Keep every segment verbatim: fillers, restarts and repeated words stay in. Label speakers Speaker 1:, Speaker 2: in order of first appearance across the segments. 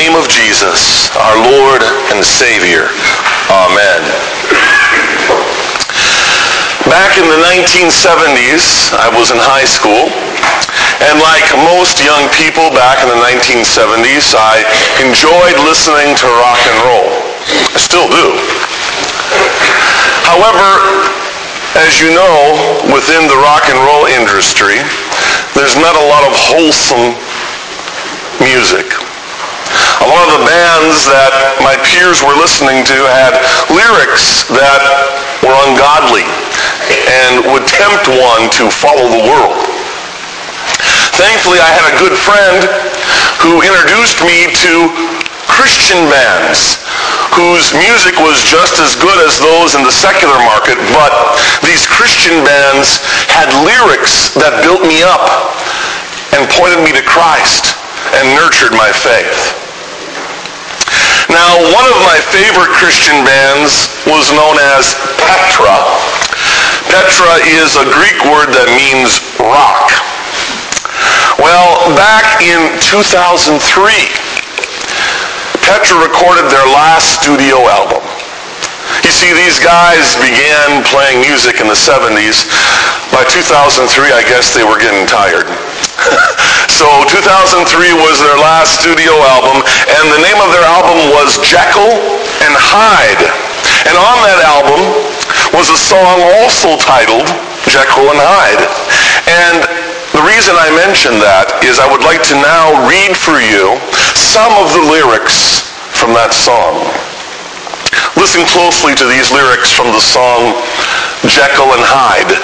Speaker 1: name of Jesus, our Lord and Savior. Amen. Back in the nineteen seventies, I was in high school, and like most young people back in the nineteen seventies, I enjoyed listening to rock and roll. I still do. However, as you know, within the rock and roll industry, there's not a lot of wholesome music. A lot of the bands that my peers were listening to had lyrics that were ungodly and would tempt one to follow the world. Thankfully, I had a good friend who introduced me to Christian bands whose music was just as good as those in the secular market, but these Christian bands had lyrics that built me up and pointed me to Christ and nurtured my faith. Now, one of my favorite Christian bands was known as Petra. Petra is a Greek word that means rock. Well, back in two thousand three, Petra recorded their last studio album. You see, these guys began playing music in the seventies. By two thousand three, I guess they were getting tired. So two thousand three was their last studio album, and the name of their album was Jekyll and Hyde. And on that album was a song also titled Jekyll and Hyde. And the reason I mention that is I would like to now read for you some of the lyrics from that song. Listen closely to these lyrics from the song Jekyll and Hyde.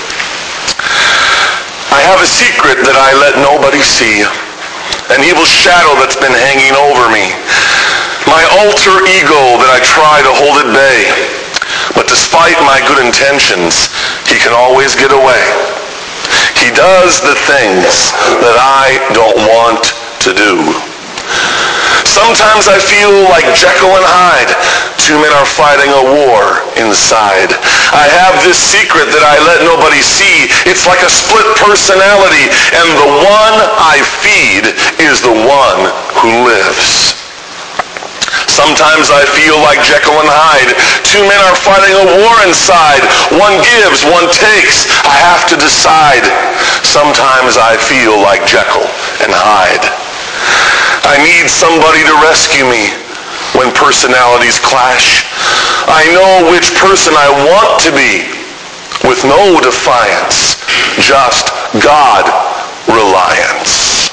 Speaker 1: I have a secret that I let nobody see, an evil shadow that's been hanging over me, my alter ego that I try to hold at bay. But despite my good intentions, he can always get away. He does the things that I don't want to do. Sometimes I feel like Jekyll and Hyde. Two men are fighting a war inside. I have this secret that I let nobody see. It's like a split personality, and the one I feed is the one who lives. Sometimes I feel like Jekyll and Hyde. Two men are fighting a war inside. One gives, one takes. I have to decide. Sometimes I feel like Jekyll and Hyde. I need somebody to rescue me when personalities clash. I know which person I want to be with no defiance, just God reliance.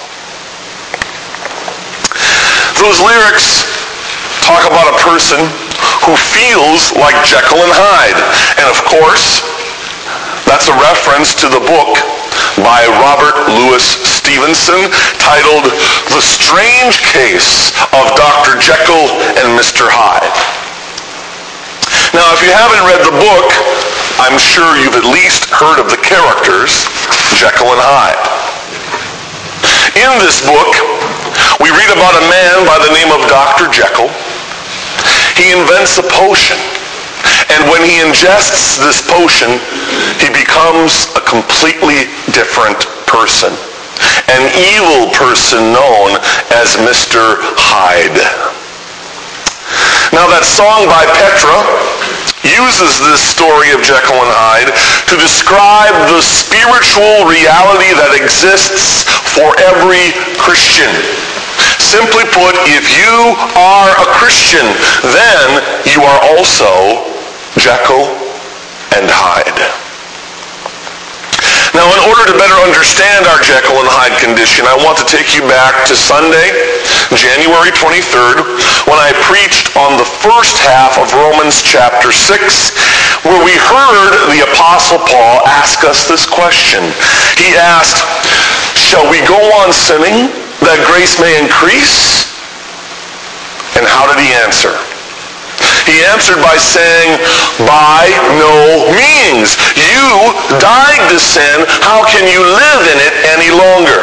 Speaker 1: Those lyrics talk about a person who feels like Jekyll and Hyde. And of course, that's a reference to the book by Robert Louis Stevenson titled The Strange Case of Doctor Jekyll and Mister Hyde. Now, if you haven't read the book, I'm sure you've at least heard of the characters Jekyll and Hyde. In this book, we read about a man by the name of Doctor Jekyll. He invents a potion. And when he ingests this potion, he becomes a completely different person. An evil person known as Mister Hyde. Now that song by Petra uses this story of Jekyll and Hyde to describe the spiritual reality that exists for every Christian. Simply put, if you are a Christian, then you are also Jekyll and Hyde. Now, in order to better understand our Jekyll and Hyde condition, I want to take you back to Sunday, January twenty-third, when I preached on the first half of Romans chapter six, where we heard the Apostle Paul ask us this question. He asked, "Shall we go on sinning that grace may increase?" And how did he answer? He answered by saying, "By no means. You died to sin. How can you live in it any longer?"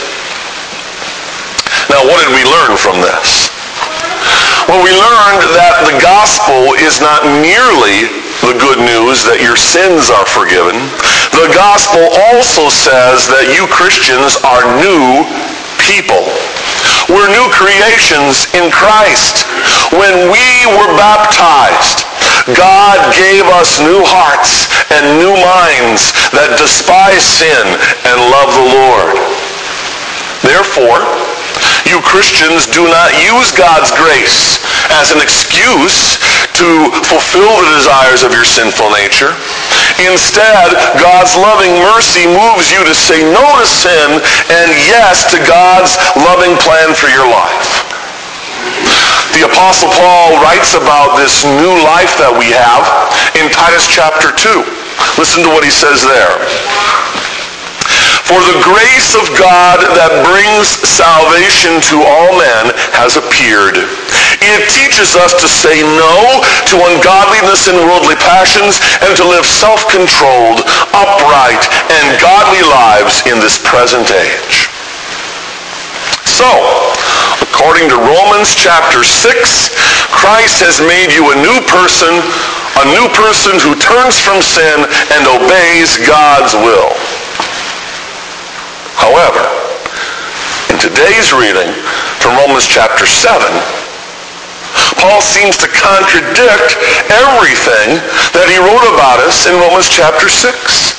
Speaker 1: Now, what did we learn from this? Well, we learned that the gospel is not merely the good news that your sins are forgiven. The gospel also says that you Christians are new people. We're new creations in Christ. When we were baptized, God gave us new hearts and new minds that despise sin and love the Lord. Therefore, you Christians do not use God's grace as an excuse to fulfill the desires of your sinful nature. Instead, God's loving mercy moves you to say no to sin and yes to God's loving plan for your life. The Apostle Paul writes about this new life that we have in Titus chapter two. Listen to what he says there. For the grace of God that brings salvation to all men has appeared. It teaches us to say no to ungodliness and worldly passions and to live self-controlled, upright, and godly lives in this present age. So, according to Romans chapter six, Christ has made you a new person, a new person who turns from sin and obeys God's will. However, in today's reading from Romans chapter seven, Paul seems to contradict everything that he wrote about us in Romans chapter six.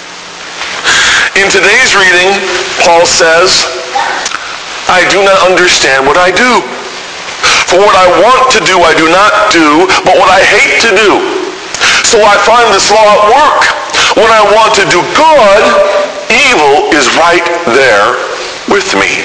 Speaker 1: In today's reading, Paul says, I do not understand what I do. For what I want to do, I do not do, but what I hate to do. So I find this law at work. When I want to do good, evil is right there with me.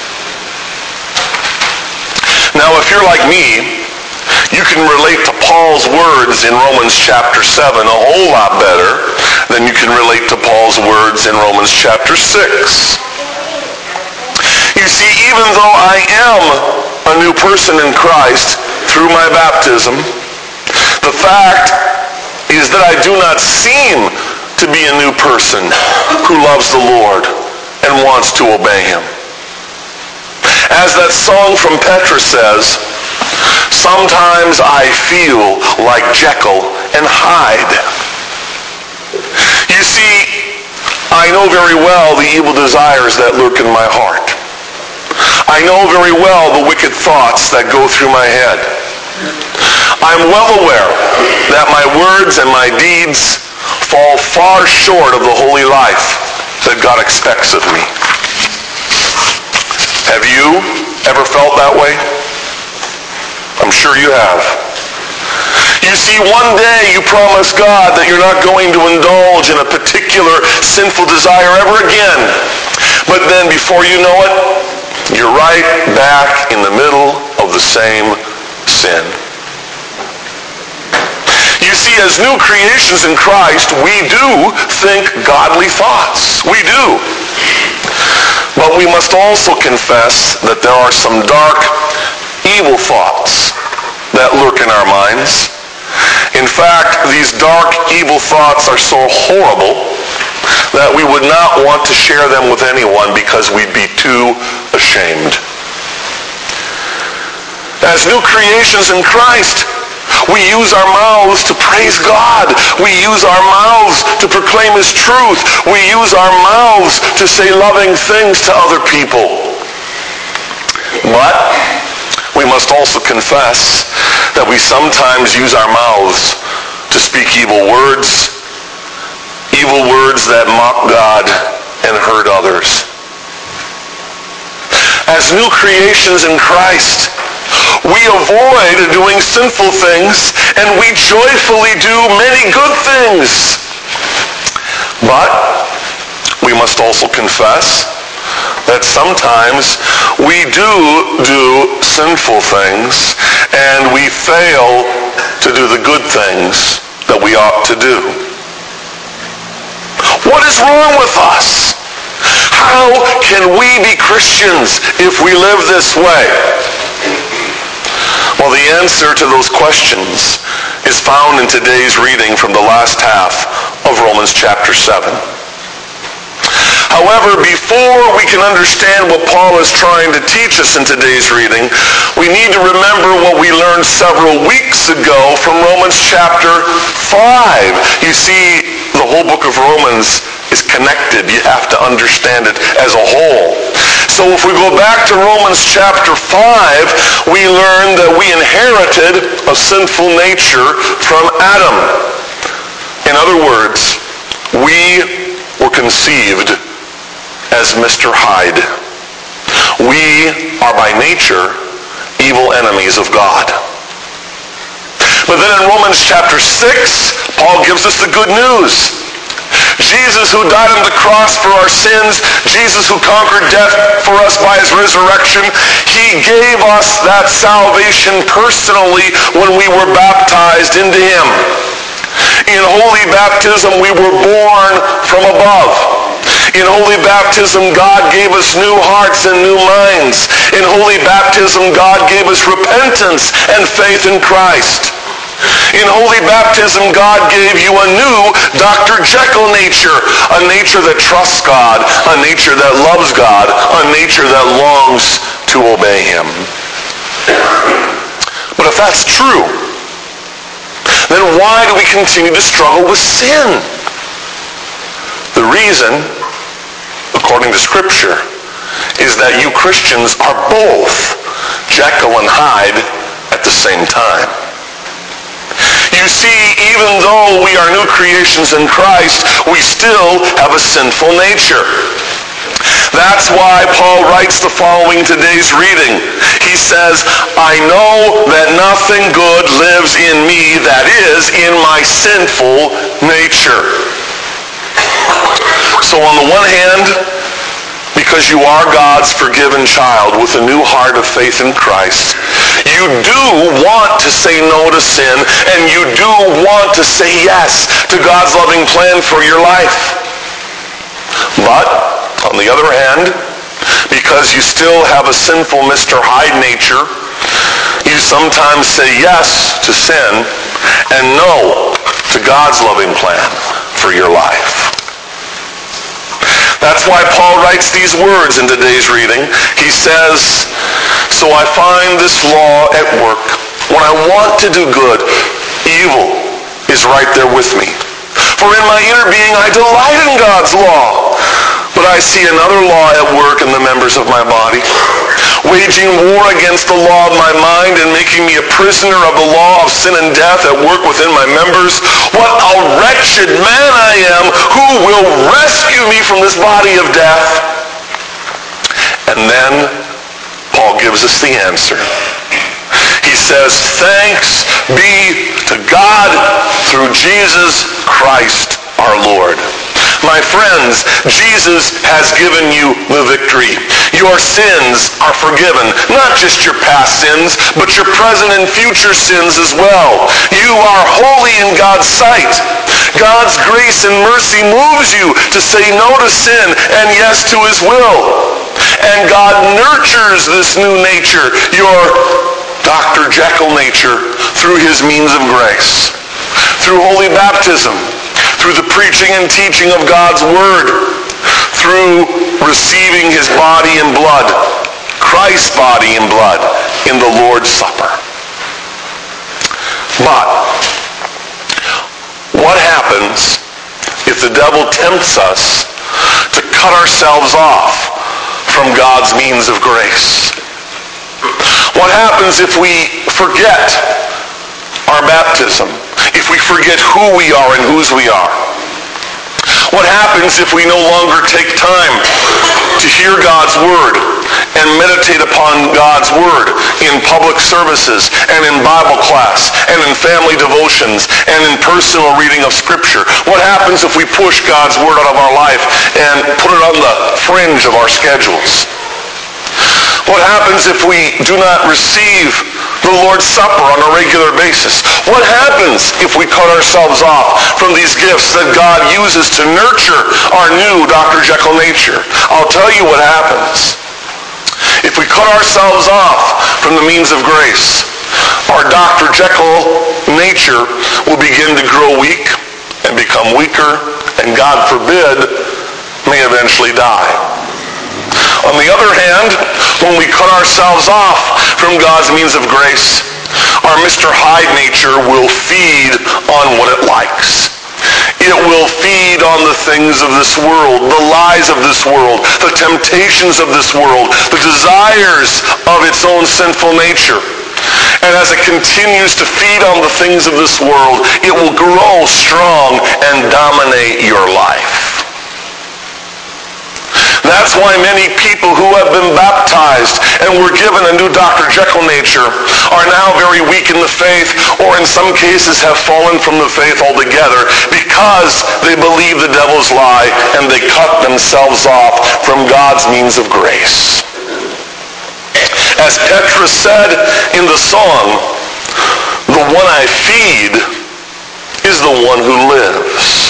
Speaker 1: Now, if you're like me, you can relate to Paul's words in Romans chapter seven a whole lot better than you can relate to Paul's words in Romans chapter six. You see, even though I am a new person in Christ through my baptism, the fact is that I do not seem to be a new person who loves the Lord and wants to obey him. As that song from Petra says, sometimes I feel like Jekyll and Hyde. You see, I know very well the evil desires that lurk in my heart. I know very well the wicked thoughts that go through my head. I'm well aware that my words and my deeds fall far short of the holy life that God expects of me. Have you ever felt that way? I'm sure you have. You see, one day you promise God that you're not going to indulge in a particular sinful desire ever again. But then before you know it, you're right back in the middle of the same sin. You see, as new creations in Christ, we do think godly thoughts. We do. But we must also confess that there are some dark, evil thoughts that lurk in our minds. In fact, these dark, evil thoughts are so horrible that we would not want to share them with anyone because we'd be too ashamed. As new creations in Christ, we use our mouths to praise God. We use our mouths to proclaim his truth. We use our mouths to say loving things to other people. But we must also confess that we sometimes use our mouths to speak evil words, evil words that mock God and hurt others. As new creations in Christ, we avoid doing sinful things and we joyfully do many good things. But we must also confess that sometimes we do do sinful things and we fail to do the good things that we ought to do. What is wrong with us? How can we be Christians if we live this way? Well, the answer to those questions is found in today's reading from the last half of Romans chapter seven. However, before we can understand what Paul is trying to teach us in today's reading, we need to remember what we learned several weeks ago from Romans chapter five. You see, the whole book of Romans is connected. You have to understand it as a whole. So if we go back to Romans chapter five, we learn that we inherited a sinful nature from Adam. In other words, we were conceived as Mister Hyde. We are by nature evil enemies of God. But then in Romans chapter six, Paul gives us the good news. Jesus who died on the cross for our sins, Jesus who conquered death for us by his resurrection, he gave us that salvation personally when we were baptized into him. In holy baptism, we were born from above. In holy baptism, God gave us new hearts and new minds. In holy baptism, God gave us repentance and faith in Christ. In holy baptism, God gave you a new Doctor Jekyll nature, a nature that trusts God, a nature that loves God, a nature that longs to obey him. But if that's true, then why do we continue to struggle with sin? The reason, according to Scripture, is that you Christians are both Jekyll and Hyde at the same time. You see, even though we are new creations in Christ, we still have a sinful nature. That's why Paul writes the following today's reading. He says, I know that nothing good lives in me, that is, in my sinful nature. So on the one hand, because you are God's forgiven child with a new heart of faith in Christ, you do want to say no to sin, and you do want to say yes to God's loving plan for your life. But, on the other hand, because you still have a sinful Mister Hyde nature, you sometimes say yes to sin and no to God's loving plan for your life. That's why Paul writes these words in today's reading. He says, so I find this law at work. When I want to do good, evil is right there with me. For in my inner being I delight in God's law. But I see another law at work in the members of my body, waging war against the law of my mind and making me a prisoner of the law of sin and death at work within my members. What a wretched man I am! Who will rescue me from this body of death? And then Paul gives us the answer. He says, thanks be to God through Jesus Christ our Lord. My friends, Jesus has given you the victory. Your sins are forgiven. Not just your past sins, but your present and future sins as well. You are holy in God's sight. God's grace and mercy moves you to say no to sin and yes to his will. And God nurtures this new nature, your Doctor Jekyll nature, through his means of grace. Through holy baptism, through the preaching and teaching of God's Word, through receiving his body and blood, Christ's body and blood, in the Lord's Supper. But what happens if the devil tempts us to cut ourselves off from God's means of grace? What happens if we forget our baptism? If we forget who we are and whose we are? What happens if we no longer take time to hear God's Word and meditate upon God's Word in public services and in Bible class and in family devotions and in personal reading of Scripture? What happens if we push God's Word out of our life and put it on the fringe of our schedules? What happens if we do not receive the Lord's Supper on a regular basis? What happens if we cut ourselves off from these gifts that God uses to nurture our new Doctor Jekyll nature? I'll tell you what happens. If we cut ourselves off from the means of grace, our Doctor Jekyll nature will begin to grow weak and become weaker, and God forbid, may eventually die. On the other hand, when we cut ourselves off from God's means of grace, our Mister Hyde nature will feed on what it likes. It will feed on the things of this world, the lies of this world, the temptations of this world, the desires of its own sinful nature. And as it continues to feed on the things of this world, it will grow strong and dominate your life. That's why many people who have been baptized and were given a new Doctor Jekyll nature are now very weak in the faith, or in some cases have fallen from the faith altogether because they believe the devil's lie and they cut themselves off from God's means of grace. As Petrus said in the song, the one I feed is the one who lives.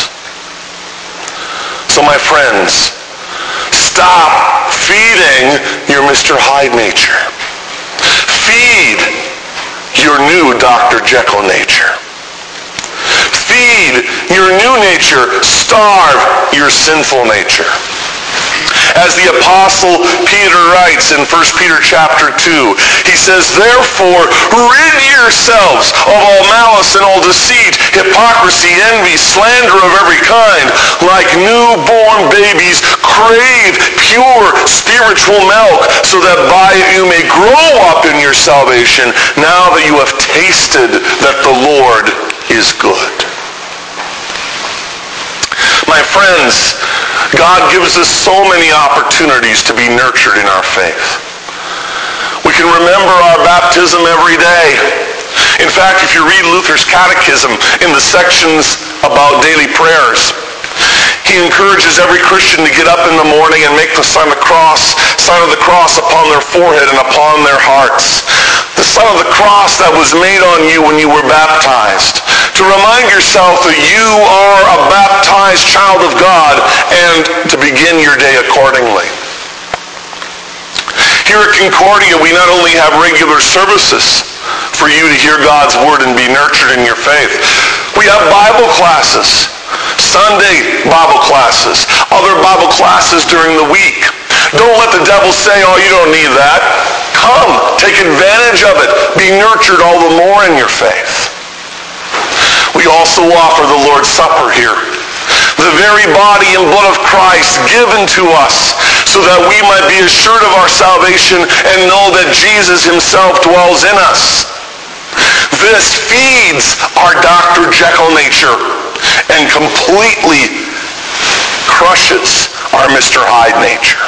Speaker 1: So my friends, stop feeding your Mister Hyde nature. Feed your new Doctor Jekyll nature. Feed your new nature. Starve your sinful nature. As the Apostle Peter writes in First Peter chapter two, he says, therefore, rid yourselves of all malice and all deceit, hypocrisy, envy, slander of every kind. Like newborn babies, crave pure spiritual milk, so that by it you may grow up in your salvation, now that you have tasted that the Lord is good. My friends, God gives us so many opportunities to be nurtured in our faith. We can remember our baptism every day. In fact, if you read Luther's Catechism in the sections about daily prayers, he encourages every Christian to get up in the morning and make the sign of the cross, sign of the cross upon their forehead and upon their hearts. The sign of the cross that was made on you when you were baptized. To remind yourself that you are a baptized child of God and to begin your day accordingly. Here at Concordia, we not only have regular services for you to hear God's word and be nurtured in your faith, we have Bible classes, Sunday Bible classes, other Bible classes during the week. Don't let the devil say, oh, you don't need that. Come, take advantage of it. Be nurtured all the more in your faith. We also offer the Lord's Supper here. The very body and blood of Christ given to us so that we might be assured of our salvation and know that Jesus himself dwells in us. This feeds our Doctor Jekyll nature and completely crushes our Mister Hyde nature.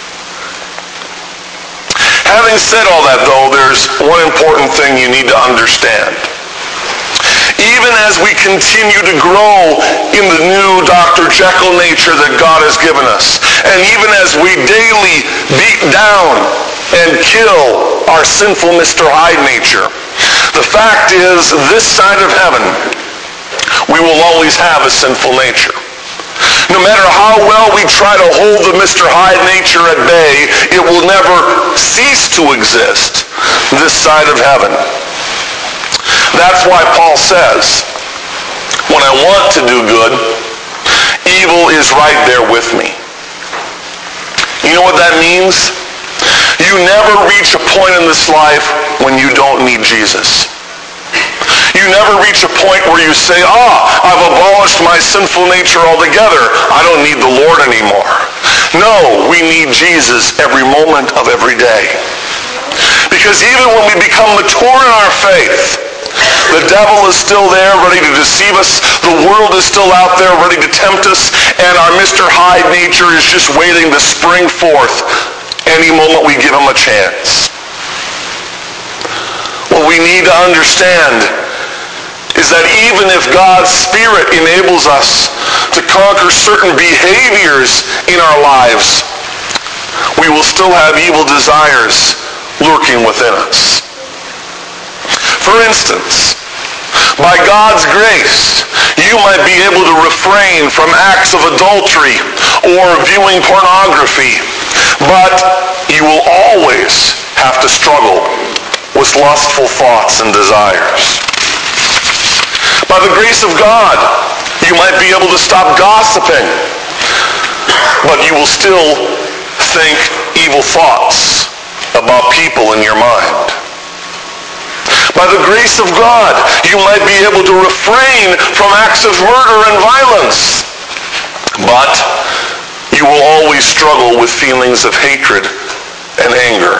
Speaker 1: Having said all that, though, there's one important thing you need to understand. Even as we continue to grow in the new Doctor Jekyll nature that God has given us, and even as we daily beat down and kill our sinful Mister Hyde nature, the fact is, this side of heaven, we will always have a sinful nature. No matter how well we try to hold the Mister Hyde nature at bay, it will never cease to exist this side of heaven. That's why Paul says, when I want to do good, evil is right there with me. You know what that means? You never reach a point in this life when you don't need Jesus. You never reach a point where you say, ah, I've abolished my sinful nature altogether. I don't need the Lord anymore. No, we need Jesus every moment of every day. Because even when we become mature in our faith, the devil is still there ready to deceive us. The world is still out there ready to tempt us. And our Mister Hyde nature is just waiting to spring forth any moment we give him a chance. What we need to understand is that even if God's Spirit enables us to conquer certain behaviors in our lives, we will still have evil desires lurking within us. For instance, by God's grace, you might be able to refrain from acts of adultery or viewing pornography, but you will always have to struggle with lustful thoughts and desires. By the grace of God, you might be able to stop gossiping, but you will still think evil thoughts about people in your mind. By by the grace of God, you might be able to refrain from acts of murder and violence. But you will always struggle with feelings of hatred and anger.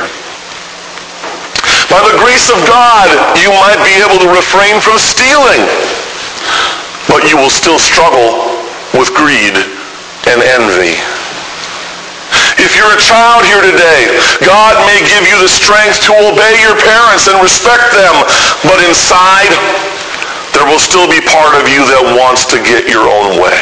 Speaker 1: By the grace of God, you might be able to refrain from stealing, but you will still struggle with greed and envy. If you're a child here today, God may give you the strength to obey your parents and respect them, but inside, there will still be part of you that wants to get your own way.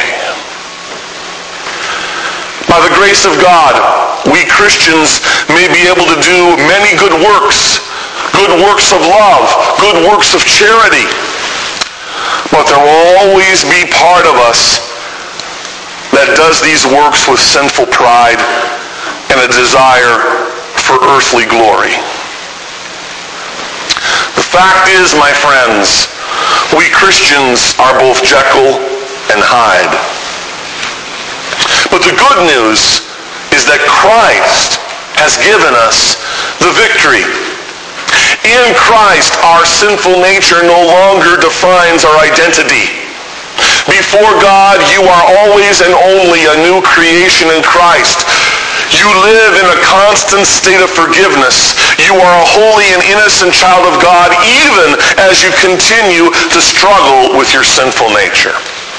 Speaker 1: By the grace of God, we Christians may be able to do many good works, good works of love, good works of charity, but there will always be part of us that does these works with sinful pride and a desire for earthly glory. The fact is, my friends, we Christians are both Jekyll and Hyde. But the good news is that Christ has given us the victory. In Christ, our sinful nature no longer defines our identity. Before God, you are always and only a new creation in Christ. You live in a constant state of forgiveness. You are a holy and innocent child of God, even as you continue to struggle with your sinful nature.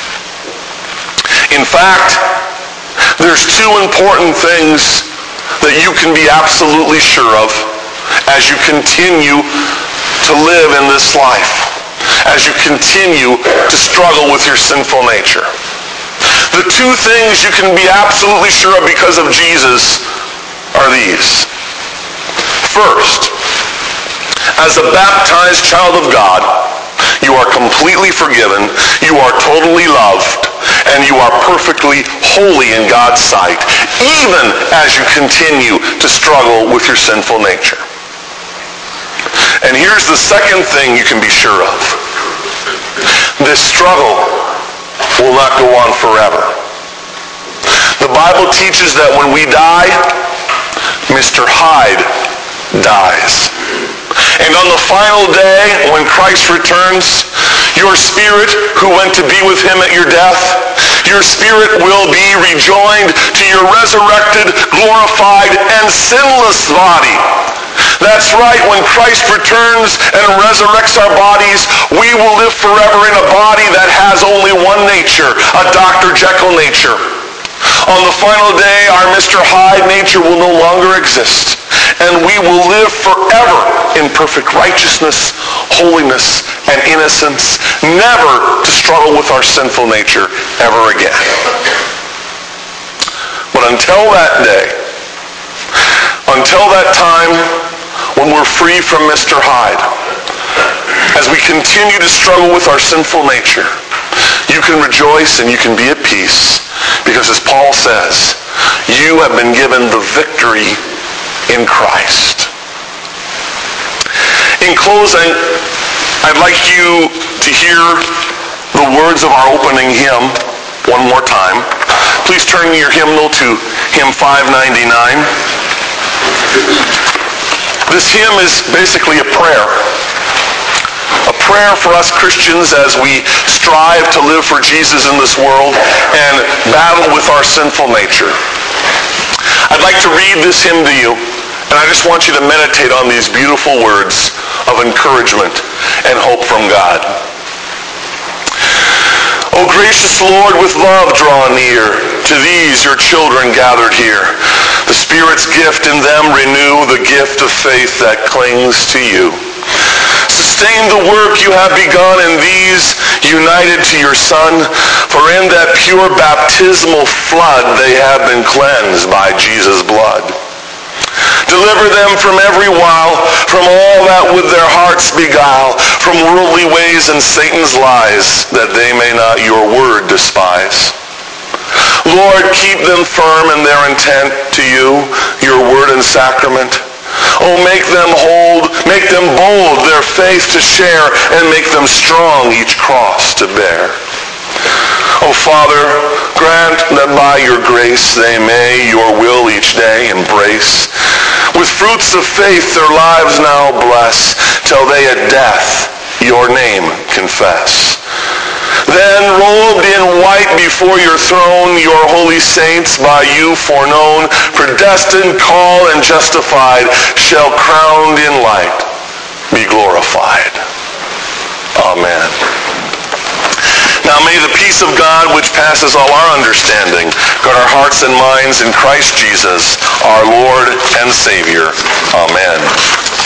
Speaker 1: In fact, there's two important things that you can be absolutely sure of as you continue to live in this life, as you continue to struggle with your sinful nature. The two things you can be absolutely sure of because of Jesus are these. First, as a baptized child of God, you are completely forgiven, you are totally loved, and you are perfectly holy in God's sight, even as you continue to struggle with your sinful nature. And here's the second thing you can be sure of. This struggle will not go on forever. The Bible teaches that when we die, Mister Hyde dies. And on the final day, when Christ returns, your spirit who went to be with him at your death, your spirit will be rejoined to your resurrected, glorified, and sinless body. That's right, when Christ returns and resurrects our bodies, we will live forever in a body that has only one nature, a Doctor Jekyll nature. On the final day, our Mister Hyde nature will no longer exist, and we will live forever in perfect righteousness, holiness, and innocence, never to struggle with our sinful nature ever again. But until that day, until that time when we're free from Mister Hyde, as we continue to struggle with our sinful nature, you can rejoice and you can be at peace, because as Paul says, you have been given the victory in Christ. In closing, I'd like you to hear the words of our opening hymn one more time. Please turn your hymnal to hymn five ninety-nine. This hymn is basically a prayer. A prayer for us Christians as we strive to live for Jesus in this world and battle with our sinful nature. I'd like to read this hymn to you, and I just want you to meditate on these beautiful words of encouragement and hope from God. O gracious Lord, with love draw near to these your children gathered here. The Spirit's gift in them renew the gift of faith that clings to you. Sustain the work you have begun in these united to your Son, for in that pure baptismal flood they have been cleansed by Jesus' blood. Deliver them from every wile, from all that would their hearts beguile, from worldly ways and Satan's lies, that they may not your word despise. Lord, keep them firm in their intent to you, your word and sacrament. Oh, make them hold, make them bold their faith to share, and make them strong each cross to bear. Oh, Father, grant that by your grace they may your will each day embrace. With fruits of faith their lives now bless. till they at death your name confess. Then, robed in white before your throne, your holy saints by you foreknown, predestined, called, and justified, shall crowned in light be glorified. Amen. Now may the peace of God, which passes all our understanding, guard our hearts and minds in Christ Jesus, our Lord and Savior. Amen.